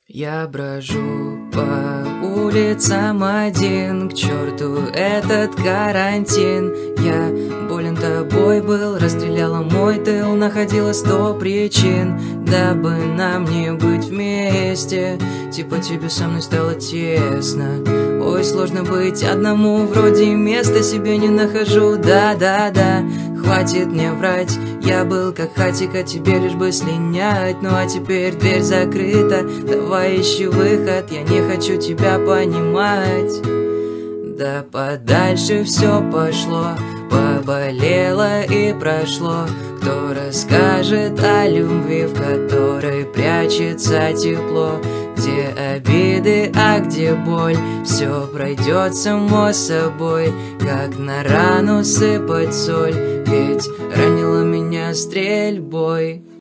Я брожу по улицам один, к черту этот карантин. Я болен тобой был, расстреляла мой тыл, находила 100 причин, дабы нам не быть вместе. Типа тебе со мной стало тесно. Ой, сложно быть одному, вроде места себе не нахожу. Да-да-да, хватит мне врать, я был как хатик, а тебе лишь бы слинять. Ну а теперь дверь закрыта, давай ищи выход, я не хочу тебя понимать. Да подальше все пошло, поболело и прошло. Кто расскажет о любви, в которой прячется тепло? Где обиды, а где боль? Все пройдет само собой, как на рану сыпать соль. Ведь ранила меня стрельбой.